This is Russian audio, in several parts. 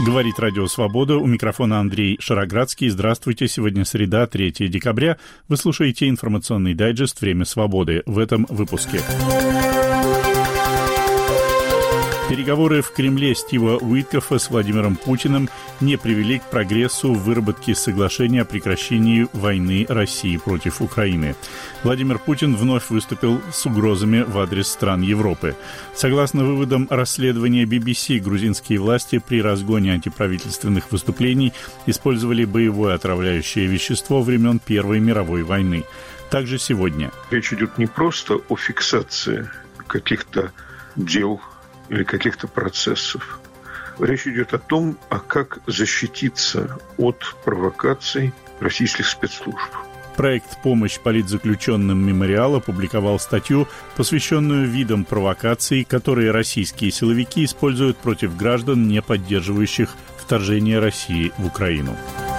Говорит Радио Свобода. У микрофона Андрей Шароградский. Здравствуйте. Сегодня среда, 3 декабря. Вы слушаете информационный дайджест «Время свободы». В этом выпуске. Переговоры в Кремле Стива Уиткофа с Владимиром Путиным не привели к прогрессу в выработке соглашения о прекращении войны России против Украины. Владимир Путин вновь выступил с угрозами в адрес стран Европы. Согласно выводам расследования BBC, грузинские власти при разгоне антиправительственных выступлений использовали боевое отравляющее вещество времен Первой мировой войны. Также сегодня. Речь идет не просто о фиксации каких-то дел или каких-то процессов. Речь идет о том, как защититься от провокаций российских спецслужб. Проект «Помощь политзаключенным Мемориал» опубликовал статью, посвященную видам провокаций, которые российские силовики используют против граждан, не поддерживающих вторжение России в Украину.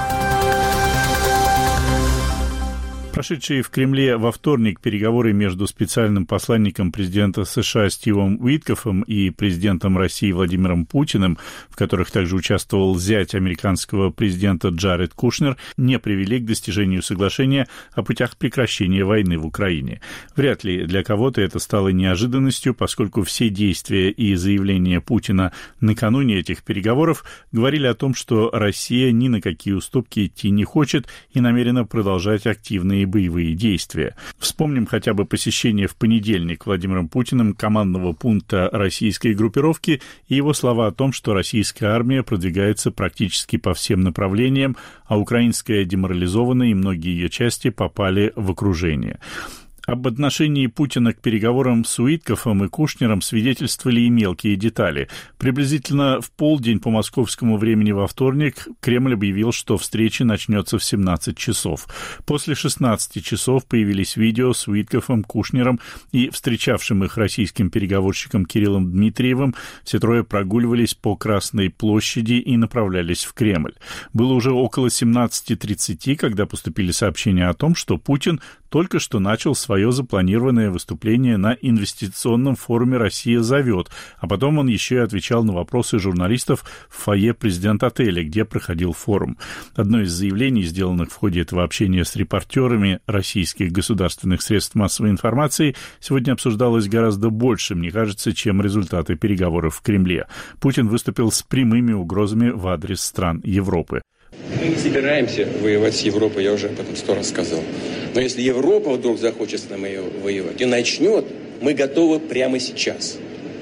Прошедшие в Кремле во вторник переговоры между специальным посланником президента США Стивом Уиткофом и президентом России Владимиром Путиным, в которых также участвовал зять американского президента Джаред Кушнер, не привели к достижению соглашения о путях прекращения войны в Украине. Вряд ли для кого-то это стало неожиданностью, поскольку все действия и заявления Путина накануне этих переговоров говорили о том, что Россия ни на какие уступки идти не хочет и намерена продолжать активные боевые действия. Вспомним хотя бы посещение в понедельник Владимиром Путиным командного пункта российской группировки и его слова о том, что российская армия продвигается практически по всем направлениям, а украинская деморализована и многие ее части попали в окружение. Об отношении Путина к переговорам с Уиткофом и Кушнером свидетельствовали и мелкие детали. Приблизительно в полдень по московскому времени во вторник Кремль объявил, что встреча начнется в 17 часов. После 16 часов появились видео с Уиткофом, Кушнером и встречавшим их российским переговорщиком Кириллом Дмитриевым. Все трое прогуливались по Красной площади и направлялись в Кремль. Было уже около 17:30, когда поступили сообщения о том, что Путин только что начал свое запланированное выступление на инвестиционном форуме «Россия зовет», а потом он еще и отвечал на вопросы журналистов в фойе президент-отеля, где проходил форум. Одно из заявлений, сделанных в ходе этого общения с репортерами российских государственных средств массовой информации, сегодня обсуждалось гораздо больше, мне кажется, чем результаты переговоров в Кремле. Путин выступил с прямыми угрозами в адрес стран Европы. Мы не собираемся воевать с Европой, я уже об этом 100 раз сказал. Но если Европа вдруг захочет с нами воевать и начнет, мы готовы прямо сейчас.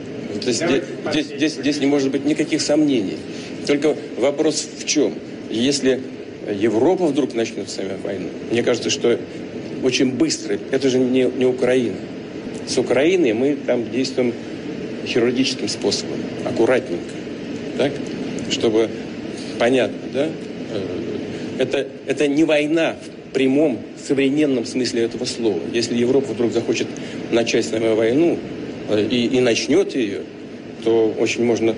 Здесь не может быть никаких сомнений. Только вопрос в чем? Если Европа вдруг начнет с нами войну, мне кажется, что очень быстро, это же не Украина. С Украиной мы там действуем хирургическим способом, аккуратненько, так? Чтобы понятно, да? Это не война в прямом, современном смысле этого слова. Если Европа вдруг захочет начать с нами войну и начнет ее, то очень может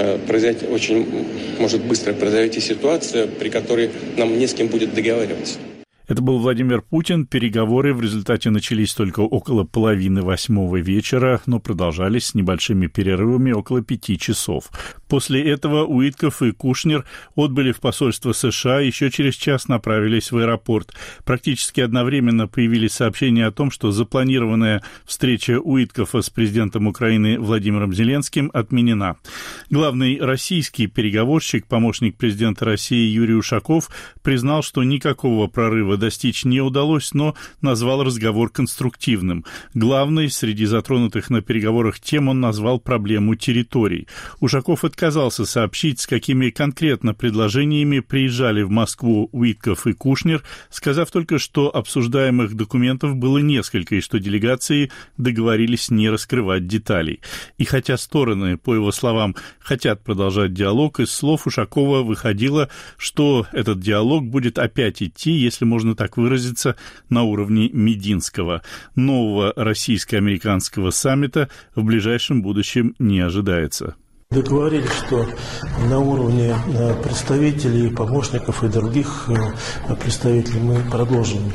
быстро произойти ситуация, при которой нам не с кем будет договариваться. Это был Владимир Путин. Переговоры в результате начались только около 7:30 вечера, но продолжались с небольшими перерывами около 5 часов. После этого Уиткоф и Кушнер отбыли в посольство США, еще через час направились в аэропорт. Практически одновременно появились сообщения о том, что запланированная встреча Уиткофа с президентом Украины Владимиром Зеленским отменена. Главный российский переговорщик, помощник президента России Юрий Ушаков, признал, что никакого прорыва достичь не удалось, но назвал разговор конструктивным. Главной среди затронутых на переговорах тем он назвал проблему территорий. Ушаков отказался сообщить, с какими конкретно предложениями приезжали в Москву Уиткоф и Кушнер, сказав только, что обсуждаемых документов было несколько и что делегации договорились не раскрывать деталей. И хотя стороны, по его словам, хотят продолжать диалог, из слов Ушакова выходило, что этот диалог будет опять идти, если можно так выразиться, на уровне Мединского. Нового российско-американского саммита в ближайшем будущем не ожидается. Договорились, что на уровне представителей, помощников и других представителей мы продолжим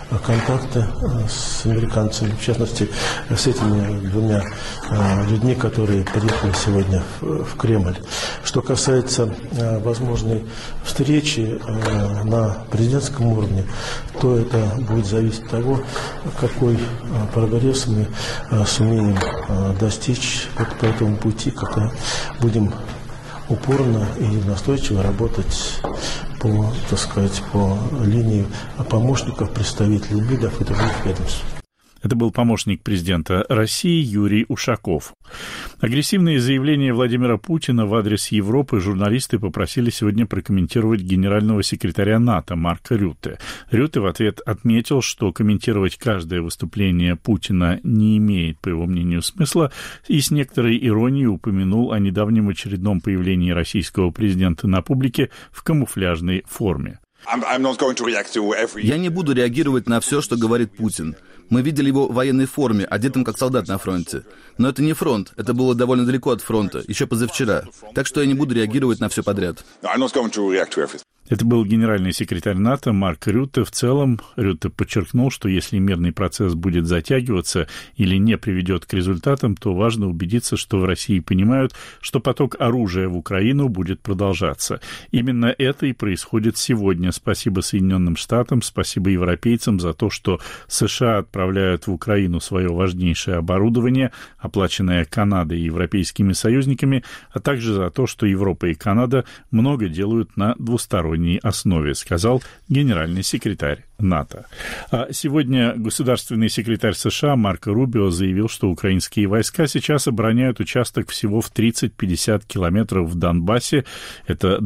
контакты с американцами, в частности, с этими двумя людьми, которые приехали сегодня в Кремль. Что касается возможной встречи на президентском уровне, то это будет зависеть от того, какой прогресс мы сумеем достичь по этому пути, когда будем упорно и настойчиво работать по линии помощников, представителей МИДов и других ведомств. Это был помощник президента России Юрий Ушаков. Агрессивные заявления Владимира Путина в адрес Европы журналисты попросили сегодня прокомментировать генерального секретаря НАТО Марка Рютте. Рютте в ответ отметил, что комментировать каждое выступление Путина не имеет, по его мнению, смысла, и с некоторой иронией упомянул о недавнем очередном появлении российского президента на публике в камуфляжной форме. Я не буду реагировать на все, что говорит Путин. Мы видели его в военной форме, одетым как солдат на фронте. Но это не фронт, это было довольно далеко от фронта, еще позавчера. Так что я не буду реагировать на все подряд. Это был генеральный секретарь НАТО Марк Рютте. В целом, Рютте подчеркнул, что если мирный процесс будет затягиваться или не приведет к результатам, то важно убедиться, что в России понимают, что поток оружия в Украину будет продолжаться. Именно это и происходит сегодня. Спасибо Соединенным Штатам, спасибо европейцам за то, что США отправляют в Украину свое важнейшее оборудование, оплаченное Канадой и европейскими союзниками, а также за то, что Европа и Канада много делают на двусторонней основе, сказал генеральный секретарь НАТО. А сегодня государственный секретарь США Марко Рубио заявил, что украинские войска сейчас обороняют участок всего в 30-50 километров в Донбассе, это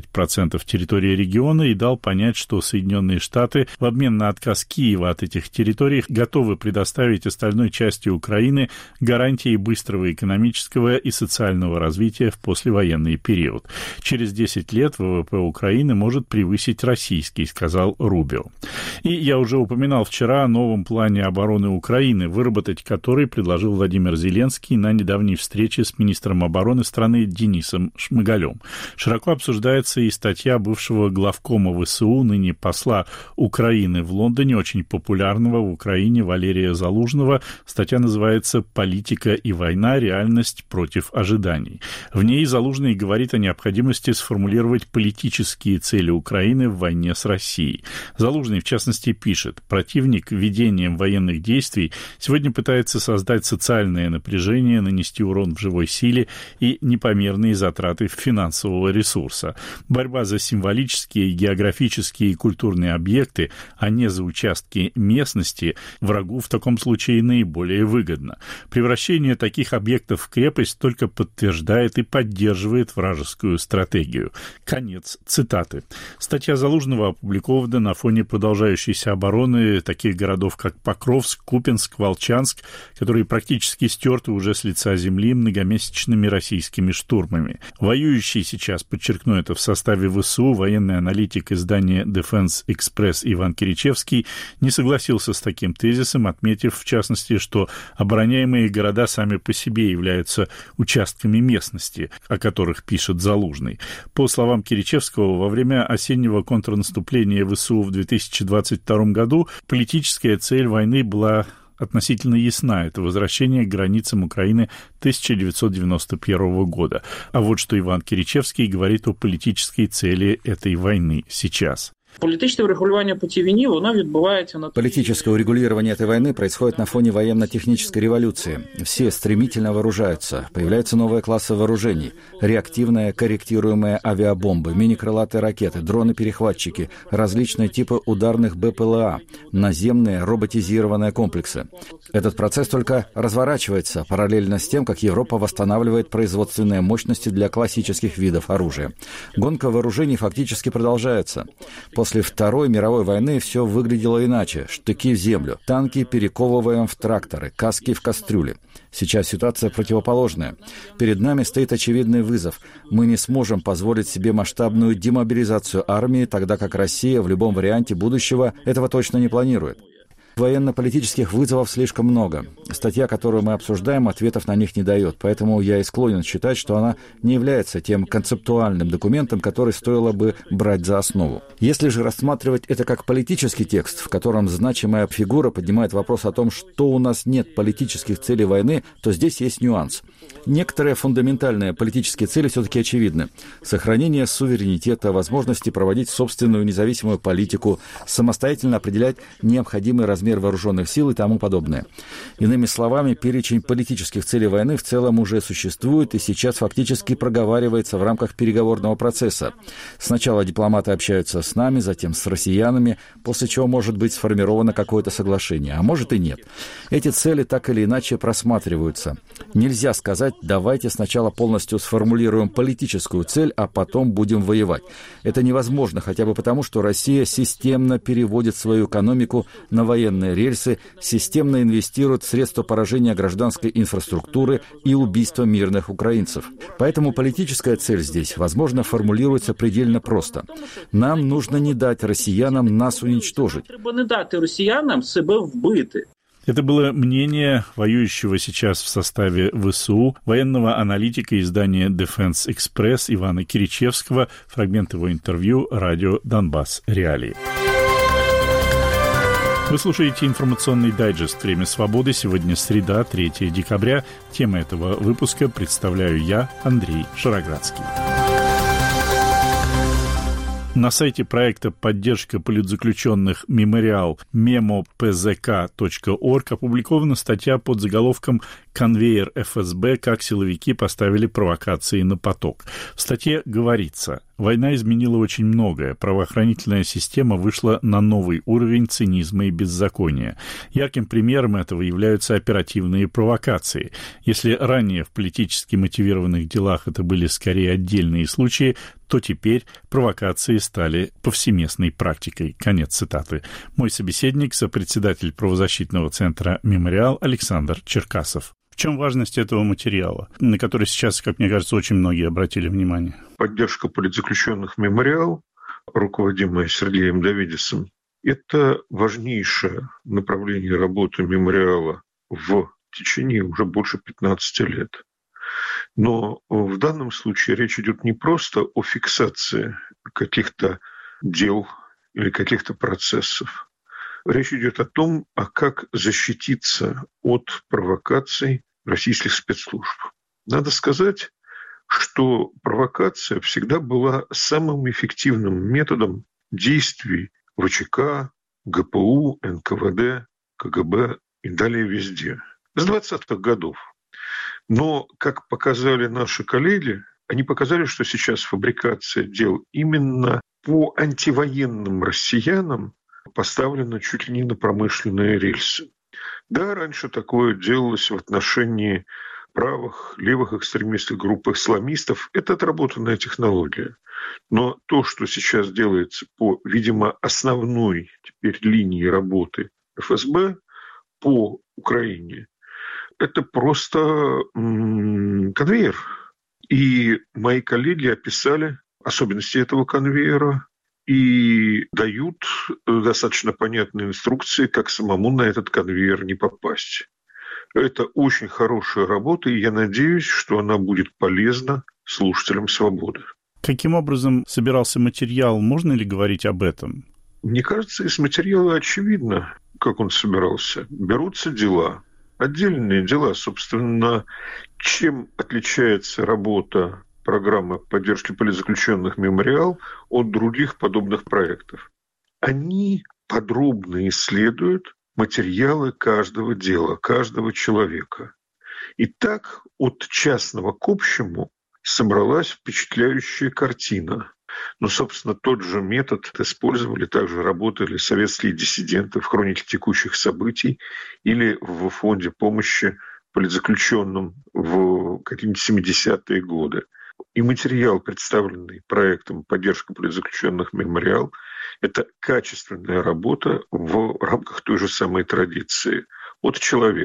20% территории региона, и дал понять, что Соединенные Штаты в обмен на отказ Киева от этих территорий готовы предоставить остальной части Украины гарантии быстрого экономического и социального развития в послевоенный период. Через 10 лет ВВП Украины может превысить российский, сказал Рубио. И я уже упоминал вчера о новом плане обороны Украины, выработать который предложил Владимир Зеленский на недавней встрече с министром обороны страны Денисом Шмыгалем. Широко обсуждается и статья бывшего главкома ВСУ, ныне посла Украины в Лондоне, очень популярного в Украине Валерия Залужного. Статья называется «Политика и война. Реальность против ожиданий». В ней Залужный говорит о необходимости сформулировать политические цели Украины в войне с Россией. Залужный, в частности, пишет: противник ведением военных действий сегодня пытается создать социальное напряжение, нанести урон в живой силе и непомерные затраты финансового ресурса. Борьба за символические, географические и культурные объекты, а не за участки местности, врагу в таком случае наиболее выгодно. Превращение таких объектов в крепость только подтверждает и поддерживает вражескую стратегию. Конец цитаты. Статья Залужного опубликована на фоне продолжающейся обороны таких городов, как Покровск, Купянск, Волчанск, которые практически стерты уже с лица земли многомесячными российскими штурмами. Воюющий сейчас, подчеркну это, в составе ВСУ военный аналитик издания Defense Express Иван Киричевский не согласился с таким тезисом, отметив, в частности, что обороняемые города сами по себе являются участками местности, о которых пишет Залужный. По словам Киричевского, во время осеннего контрнаступления ВСУ в 2022 году политическая цель войны была относительно ясна. Это возвращение к границам Украины 1991 года. А вот что Иван Киричевский говорит о политической цели этой войны сейчас. Політичне врегулювання по цій війні, воно відбувається на... Политическое урегулирование этой войны происходит на фоне военно-технической революции. Все стремительно вооружаются. Появляются новые классы вооружений. Реактивные, корректируемые авиабомбы, мини-крылатые ракеты, дроны-перехватчики, различные типы ударных БПЛА, наземные роботизированные комплексы. Этот процесс только разворачивается параллельно с тем, как Европа восстанавливает производственные мощности для классических видов оружия. Гонка вооружений фактически продолжается. После Второй мировой войны все выглядело иначе. Штыки в землю, танки перековываем в тракторы, каски в кастрюли. Сейчас ситуация противоположная. Перед нами стоит очевидный вызов. Мы не сможем позволить себе масштабную демобилизацию армии, тогда как Россия в любом варианте будущего этого точно не планирует. Военно-политических вызовов слишком много. Статья, которую мы обсуждаем, ответов на них не дает, поэтому я и склонен считать, что она не является тем концептуальным документом, который стоило бы брать за основу. Если же рассматривать это как политический текст, в котором значимая фигура поднимает вопрос о том, что у нас нет политических целей войны, то здесь есть нюанс. Некоторые фундаментальные политические цели все-таки очевидны. Сохранение суверенитета, возможности проводить собственную независимую политику, самостоятельно определять необходимый размер вооруженных сил и тому подобное. Иными словами, перечень политических целей войны в целом уже существует и сейчас фактически проговаривается в рамках переговорного процесса. Сначала дипломаты общаются с нами, затем с россиянами, после чего может быть сформировано какое-то соглашение, а может и нет. Эти цели так или иначе просматриваются. Нельзя сказать, давайте сначала полностью сформулируем политическую цель, а потом будем воевать. Это невозможно, хотя бы потому, что Россия системно переводит свою экономику на военные рельсы, системно инвестирует в средства поражения гражданской инфраструктуры и убийства мирных украинцев. Поэтому политическая цель здесь, возможно, формулируется предельно просто. Нам нужно не дать россиянам нас уничтожить. Треба не дать россиянам себя вбити. Это было мнение воюющего сейчас в составе ВСУ военного аналитика издания Defense Express Ивана Киричевского. Фрагмент его интервью радио «Донбасс. Реалии». Вы слушаете информационный дайджест «Время свободы». Сегодня среда, 3 декабря. Тема этого выпуска представляю я, Андрей Шароградский. На сайте проекта «Поддержка политзаключенных Мемориал» memo.pzk.org опубликована статья под заголовком «Конвейер ФСБ. Как силовики поставили провокации на поток». В статье говорится: война изменила очень многое. Правоохранительная система вышла на новый уровень цинизма и беззакония. Ярким примером этого являются оперативные провокации. Если ранее в политически мотивированных делах это были скорее отдельные случаи, то теперь провокации стали повсеместной практикой. Конец цитаты. Мой собеседник, сопредседатель правозащитного центра «Мемориал» Александр Черкасов. В чем важность этого материала, на который сейчас, как мне кажется, очень многие обратили внимание? Поддержка политзаключенных «Мемориал», руководимая Сергеем Давидисом, это важнейшее направление работы «Мемориала» в течение уже больше 15 лет. Но в данном случае речь идет не просто о фиксации каких-то дел или каких-то процессов. Речь идет о том, как защититься от провокаций российских спецслужб. Надо сказать, что провокация всегда была самым эффективным методом действий ВЧК, ГПУ, НКВД, КГБ и далее везде. С 20-х годов. Но, как показали наши коллеги, они показали, что сейчас фабрикация дел именно по антивоенным россиянам поставлена чуть ли не на промышленные рельсы. Да, раньше такое делалось в отношении правых, левых экстремистских групп исламистов. Это отработанная технология. Но то, что сейчас делается по, видимо, основной теперь линии работы ФСБ по Украине, это просто конвейер. И мои коллеги описали особенности этого конвейера и дают достаточно понятные инструкции, как самому на этот конвейер не попасть. Это очень хорошая работа, и я надеюсь, что она будет полезна слушателям «Свободы». Каким образом собирался материал? Можно ли говорить об этом? Мне кажется, из материала очевидно, как он собирался. Берутся дела. Отдельные дела, собственно, чем отличается работа программы поддержки политзаключенных «Мемориал» от других подобных проектов. Они подробно исследуют материалы каждого дела, каждого человека. И так от частного к общему собралась впечатляющая картина. Но, собственно, тот же метод использовали, также работали советские диссиденты в хронике текущих событий или в фонде помощи политзаключенным в какие-нибудь 70-е годы. И материал, представленный проектом «Поддержка политзаключенных Мемориал», это качественная работа в рамках той же самой традиции от человека.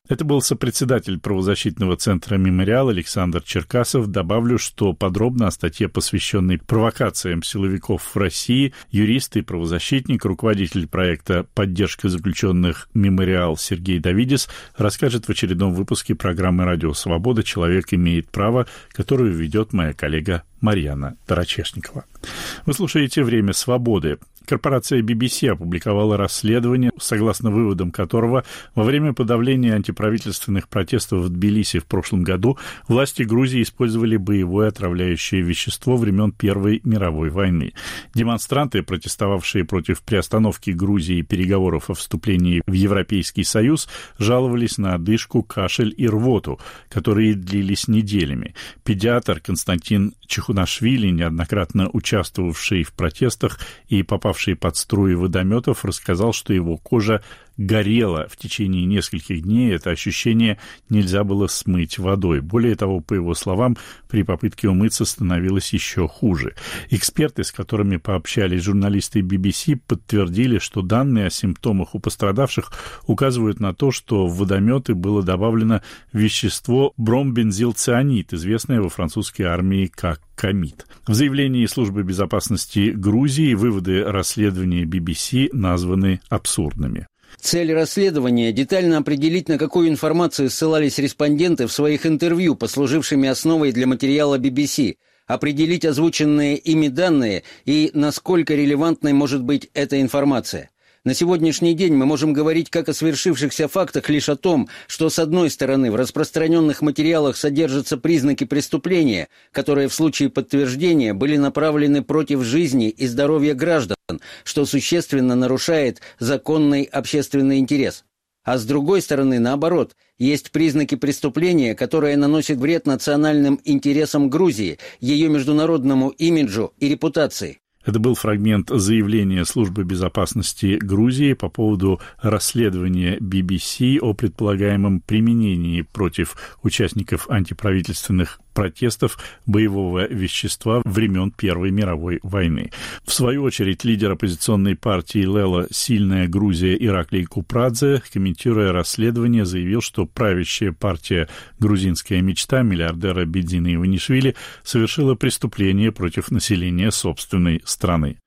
Это был сопредседатель правозащитного центра «Мемориал» Александр Черкасов. Добавлю, что подробно о статье, посвященной провокациям силовиков в России, юрист и правозащитник, руководитель проекта «Поддержка заключенных Мемориал» Сергей Давидис расскажет в очередном выпуске программы «Радио Свобода. Человек имеет право», которую ведет моя коллега Марьяна Тарачешникова. Вы слушаете «Время свободы». Корпорация BBC опубликовала расследование, согласно выводам которого во время подавления антиправительственных протестов в Тбилиси в прошлом году власти Грузии использовали боевое отравляющее вещество времен Первой мировой войны. Демонстранты, протестовавшие против приостановки Грузии переговоров о вступлении в Европейский Союз, жаловались на одышку, кашель и рвоту, которые длились неделями. Педиатр Константин Чехунашвили, неоднократно участвовавший в протестах и попавший под струи водометов, рассказал, что его кожа горела в течение нескольких дней. Это ощущение нельзя было смыть водой. Более того, по его словам, при попытке умыться становилось еще хуже. Эксперты, с которыми пообщались журналисты BBC, подтвердили, что данные о симптомах у пострадавших указывают на то, что в водометы было добавлено вещество бромбензилцианид, известное во французской армии как камид. В заявлении Службы безопасности Грузии выводы расследования BBC названы абсурдными. Цель расследования – детально определить, на какую информацию ссылались респонденты в своих интервью, послужившими основой для материала BBC, определить озвученные ими данные и насколько релевантной может быть эта информация. На сегодняшний день мы можем говорить как о свершившихся фактах лишь о том, что, с одной стороны, в распространенных материалах содержатся признаки преступления, которые в случае подтверждения были направлены против жизни и здоровья граждан, что существенно нарушает законный общественный интерес. А с другой стороны, наоборот, есть признаки преступления, которые наносят вред национальным интересам Грузии, ее международному имиджу и репутации. Это был фрагмент заявления Службы безопасности Грузии по поводу расследования BBC о предполагаемом применении против участников антиправительственных протестов боевого вещества времен Первой мировой войны. В свою очередь, лидер оппозиционной партии Лела «Сильная Грузия» Ираклий Купрадзе, комментируя расследование, заявил, что правящая партия «Грузинская мечта» миллиардера Бедзины Иванишвили совершила преступление против населения собственной страны.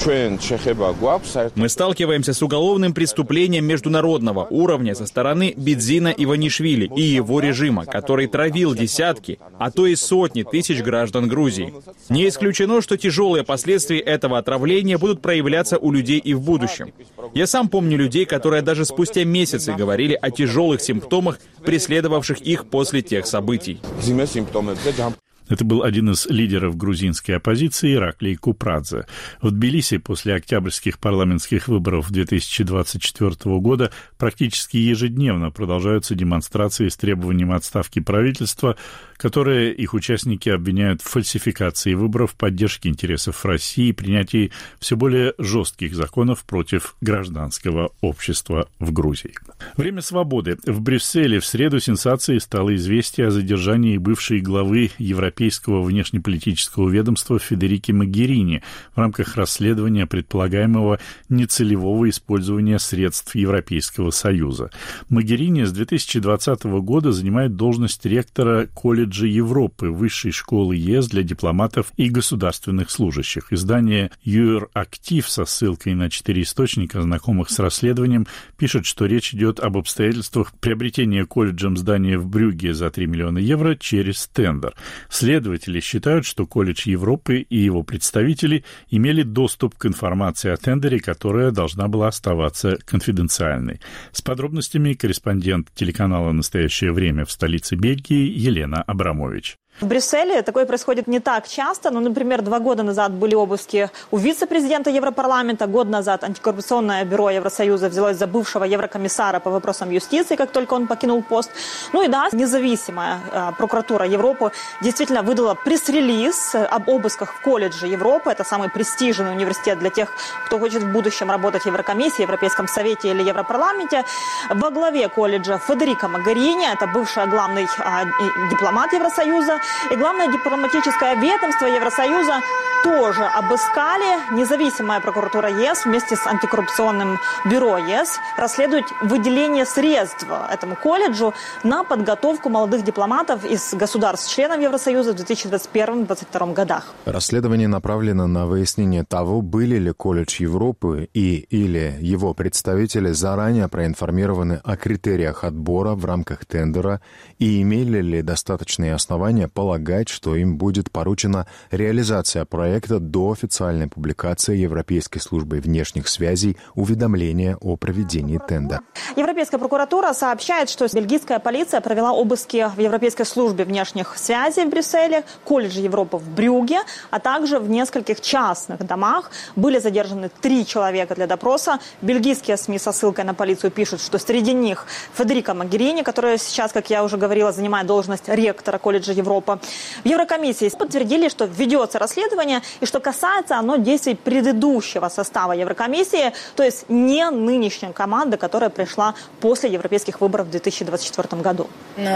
Мы сталкиваемся с уголовным преступлением международного уровня со стороны Бедзина Иванишвили и его режима, который травил десятки, а то и сотни тысяч граждан Грузии. Не исключено, что тяжелые последствия этого отравления будут проявляться у людей и в будущем. Я сам помню людей, которые даже спустя месяцы говорили о тяжелых симптомах, преследовавших их после тех событий. Это был один из лидеров грузинской оппозиции Ираклий Купрадзе. В Тбилиси после октябрьских парламентских выборов 2024 года практически ежедневно продолжаются демонстрации с требованием отставки правительства, которые их участники обвиняют в фальсификации выборов, поддержке интересов России и принятии все более жестких законов против гражданского общества в Грузии. Время свободы. В Брюсселе в среду сенсацией стало известие о задержании бывшей главы Европейского внешнеполитического ведомства Федерики Могерини в рамках расследования предполагаемого нецелевого использования средств Европейского Союза. Могерини с 2020 года занимает должность ректора колледжа Европы, высшей школы ЕС для дипломатов и государственных служащих. Издание «Юр-Актив» со ссылкой на 4 источника, знакомых с расследованием, пишет, что речь идет об обстоятельствах приобретения колледжем здания в Брюгге за 3 миллиона евро через тендер. Следователи считают, что колледж Европы и его представители имели доступ к информации о тендере, которая должна была оставаться конфиденциальной. С подробностями корреспондент телеканала «Настоящее время» в столице Бельгии Елена Абрамович. В Брюсселе такое происходит не так часто. Например, 2 года назад были обыски у вице-президента Европарламента. Год назад антикоррупционное бюро Евросоюза взялось за бывшего еврокомиссара по вопросам юстиции, как только он покинул пост. Независимая прокуратура Европы действительно выдала пресс-релиз об обысках в колледже Европы. Это самый престижный университет для тех, кто хочет в будущем работать в Еврокомиссии, Европейском совете или Европарламенте. Во главе колледжа Федерика Могерини, это бывший главный дипломат Евросоюза. И главное дипломатическое ведомство Евросоюза тоже обыскали. Независимая прокуратура ЕС вместе с антикоррупционным бюро ЕС расследует выделение средств этому колледжу на подготовку молодых дипломатов из государств-членов Евросоюза в 2021-2022 годах. Расследование направлено на выяснение того, были ли колледж Европы или его представители заранее проинформированы о критериях отбора в рамках тендера и имели ли достаточные основания полагать, что им будет поручена реализация проекта до официальной публикации Европейской службой внешних связей уведомления о проведении тендера. Европейская прокуратура сообщает, что бельгийская полиция провела обыски в Европейской службе внешних связей в Брюсселе, колледже Европы в Брюгге, а также в нескольких частных домах. Были задержаны 3 человека для допроса. Бельгийские СМИ со ссылкой на полицию пишут, что среди них Федерико Могерини, которая сейчас, как я уже говорила, занимает должность ректора колледжа Европы. В Еврокомиссии подтвердили, что ведется расследование и что касается оно действий предыдущего состава Еврокомиссии, то есть не нынешней команды, которая пришла после европейских выборов в 2024 году.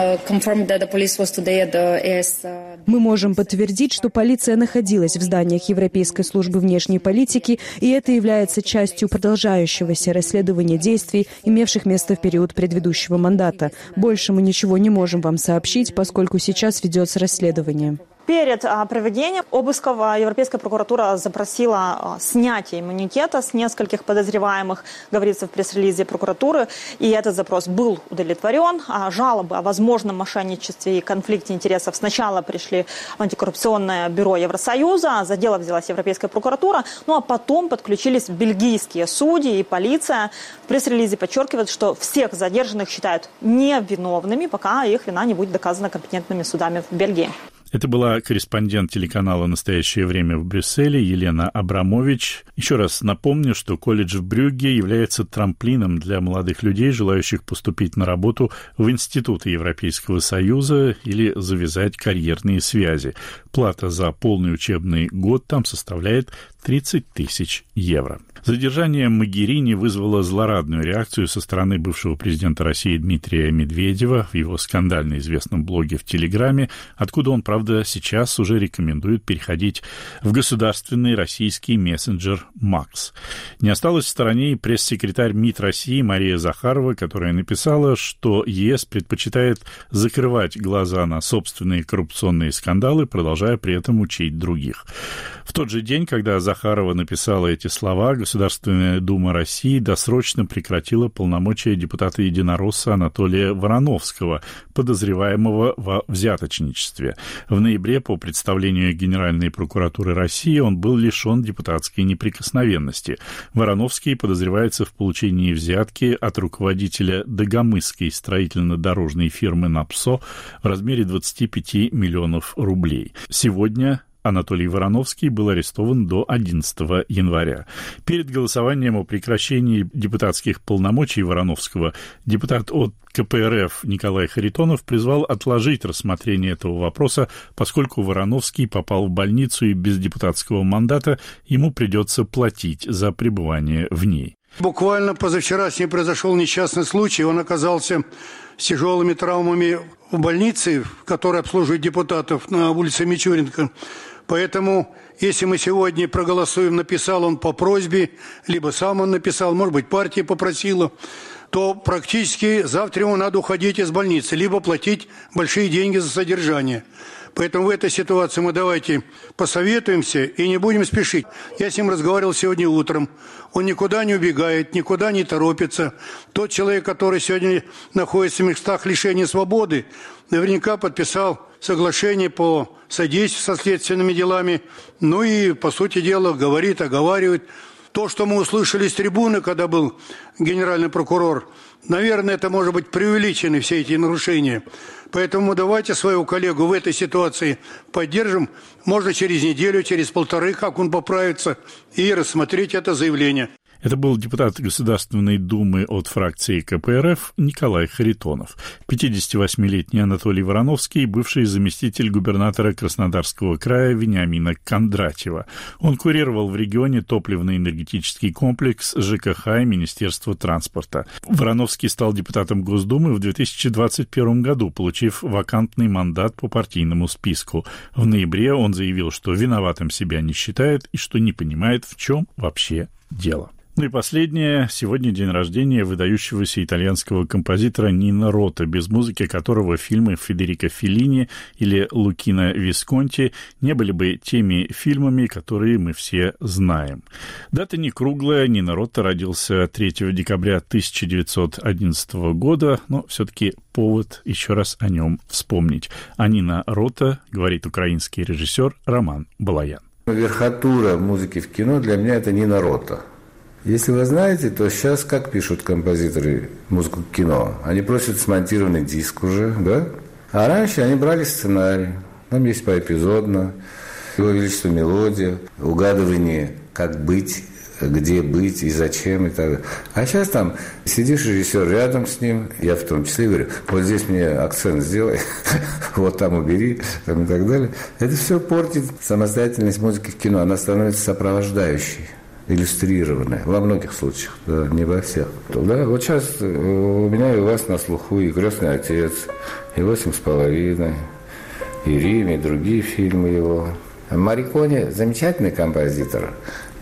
Мы можем подтвердить, что полиция находилась в зданиях Европейской службы внешней политики, и это является частью продолжающегося расследования действий, имевших место в период предыдущего мандата. Больше мы ничего не можем вам сообщить, поскольку сейчас ведется расследование. Перед проведением обысков Европейская прокуратура запросила снятие иммунитета с нескольких подозреваемых, говорится в пресс-релизе прокуратуры, и этот запрос был удовлетворен. Жалобы о возможном мошенничестве и конфликте интересов сначала пришли в антикоррупционное бюро Евросоюза, за дело взялась Европейская прокуратура, ну а потом подключились бельгийские судьи и полиция. В пресс-релизе подчеркивают, что всех задержанных считают невиновными, пока их вина не будет доказана компетентными судами в Бельгии. Это была корреспондент телеканала «Настоящее время» в Брюсселе Елена Абрамович. Еще раз напомню, что колледж в Брюгге является трамплином для молодых людей, желающих поступить на работу в институты Европейского Союза или завязать карьерные связи. Плата за полный учебный год там составляет 30 тысяч евро. Задержание Могерини вызвало злорадную реакцию со стороны бывшего президента России Дмитрия Медведева в его скандально известном блоге в Телеграме, откуда он, правда, сейчас уже рекомендует переходить в государственный российский мессенджер Макс. Не осталась в стороне и пресс-секретарь МИД России Мария Захарова, которая написала, что ЕС предпочитает закрывать глаза на собственные коррупционные скандалы, продолжая при этом учить других. В тот же день, когда Захарова написала эти слова, Государственная Дума России досрочно прекратила полномочия депутата-единоросса Анатолия Вороновского, подозреваемого во взяточничестве. В ноябре, по представлению Генеральной прокуратуры России, он был лишен депутатской неприкосновенности. Вороновский подозревается в получении взятки от руководителя Дагомысской строительно-дорожной фирмы «Напсо» в размере 25 миллионов рублей. Сегодня Анатолий Вороновский был арестован до 11 января. Перед голосованием о прекращении депутатских полномочий Вороновского депутат от КПРФ Николай Харитонов призвал отложить рассмотрение этого вопроса, поскольку Вороновский попал в больницу и без депутатского мандата ему придется платить за пребывание в ней. Буквально позавчера с ним произошел несчастный случай. Он оказался с тяжелыми травмами в больнице, которая обслуживает депутатов на улице Мичуринка. Поэтому, если мы сегодня проголосуем, написал он по просьбе, либо сам он написал, может быть, партия попросила, то практически завтра ему надо уходить из больницы, либо платить большие деньги за содержание. Поэтому в этой ситуации мы давайте посоветуемся и не будем спешить. Я с ним разговаривал сегодня утром. Он никуда не убегает, никуда не торопится. Тот человек, который сегодня находится в местах лишения свободы, наверняка подписал соглашение по содействию со следственными делами. Ну и, по сути дела, говорит, оговаривает. То, что мы услышали с трибуны, когда был генеральный прокурор, наверное, это может быть преувеличены все эти нарушения. Поэтому давайте своего коллегу в этой ситуации поддержим. Можно через неделю, через полторы, как он поправится, и рассмотреть это заявление. Это был депутат Государственной Думы от фракции КПРФ Николай Харитонов. 58-летний Анатолий Вороновский, бывший заместитель губернатора Краснодарского края Вениамина Кондратьева. Он курировал в регионе топливно-энергетический комплекс ЖКХ и Министерство транспорта. Вороновский стал депутатом Госдумы в 2021 году, получив вакантный мандат по партийному списку. В ноябре он заявил, что виноватым себя не считает и что не понимает, в чем вообще дело. Ну и последнее. Сегодня день рождения выдающегося итальянского композитора Нино Рота, без музыки которого фильмы Федерико Феллини или Лукино Висконти не были бы теми фильмами, которые мы все знаем. Дата не круглая. Нино Рота родился 3 декабря 1911 года, но все-таки повод еще раз о нем вспомнить. А Нино Рота, говорит украинский режиссер Роман Балаян. Верхотура музыки в кино для меня это Нино Рота. Если вы знаете, то сейчас как пишут композиторы музыку к кино? Они просят смонтированный диск уже, да? А раньше они брали сценарий. Там есть поэпизодно, Его Величество мелодия, угадывание, как быть, где быть и зачем и так далее. А сейчас там сидишь режиссер рядом с ним, я в том числе говорю, вот здесь мне акцент сделай, вот там убери, там и так далее. Это все портит самостоятельность музыки в кино, она становится сопровождающей. Иллюстрированная, во многих случаях, да, не во всех. Да, вот сейчас у меня и у вас на слуху и «Крестный отец», и «8,5», и «Рим», и другие фильмы его. Морриконе замечательный композитор,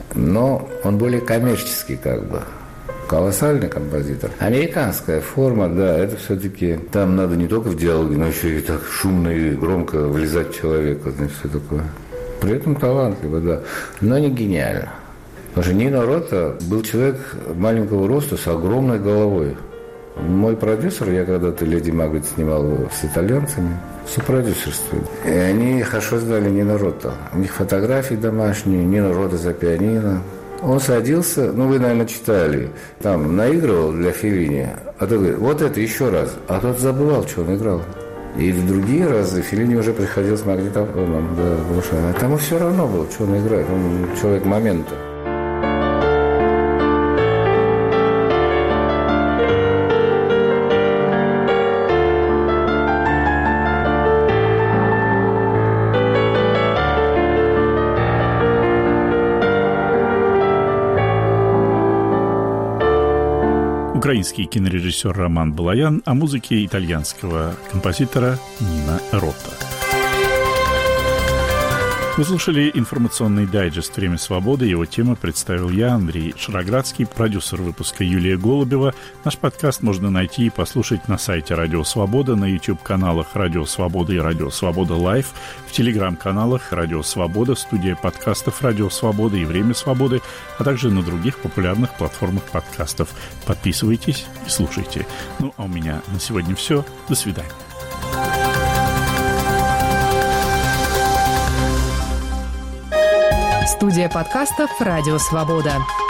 но он более коммерческий как бы. Колоссальный композитор. Американская форма, да, это все-таки там надо не только в диалоге, но еще и так шумно и громко влезать в человека, и все такое. При этом талантливо, да, но не гениально. Потому что Нино Рота был человек маленького роста с огромной головой. Мой продюсер, я когда-то «Леди Магрит» снимал с итальянцами, сопродюсерство. И они хорошо знали Нино Рота. У них фотографии домашние, Нино Рота за пианино. Он садился, ну вы, наверное, читали, там наигрывал для Феллини, а тот говорит, вот это еще раз. А тот забывал, что он играл. И в другие разы Феллини уже приходил с магнитофоном. Да, потому что тому все равно было, что он играет. Он человек момента. Украинский кинорежиссер Роман Балаян о музыке итальянского композитора Нино Рота. Вы слушали информационный дайджест «Время свободы». Его тему представил я, Андрей Шароградский, продюсер выпуска Юлия Голубева. Наш подкаст можно найти и послушать на сайте Радио Свобода, на YouTube-каналах Радио Свобода и Радио Свобода Лайв, в Телеграм-каналах Радио Свобода, студия подкастов Радио Свобода и Время свободы, а также на других популярных платформах подкастов. Подписывайтесь и слушайте. Ну, а у меня на сегодня все. До свидания. Студия подкастов «Радио Свобода».